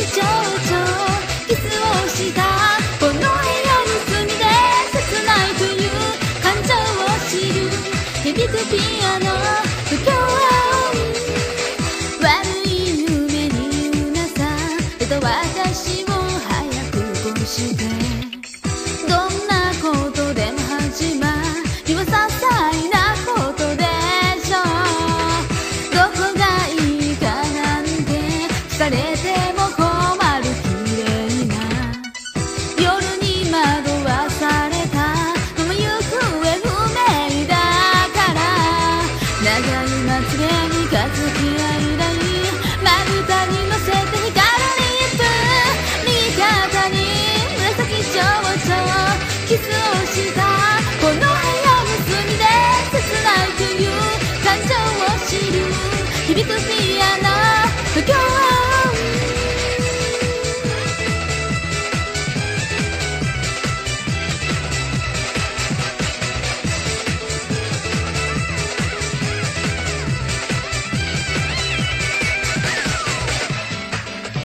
情緒キスをしたこの部屋に住みで切ないという感情を知る響くピアノ不協和音悪い夢にうなされた私を早くこしてどんなことでも始まりは些細なことでしょうどこがいいかなんて聞かれても